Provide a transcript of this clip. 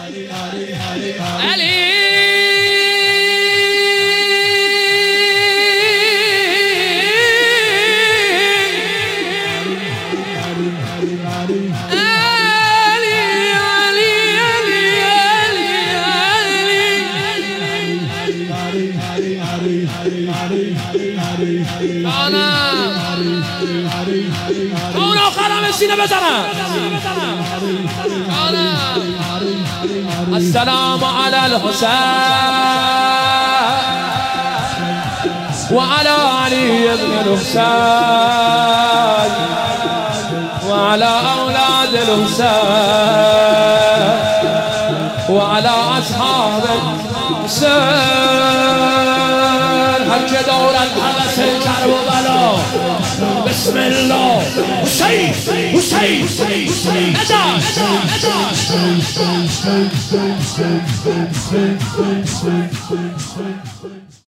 اون آخرم سینه بزنم. السلام على الحسين وعلى علي بن الحسين وعلى أولاد الحسين وعلى أصحاب الحسين. حج دورة حرس كربلاء. بسم الله. حسين حسين حسين نجاح.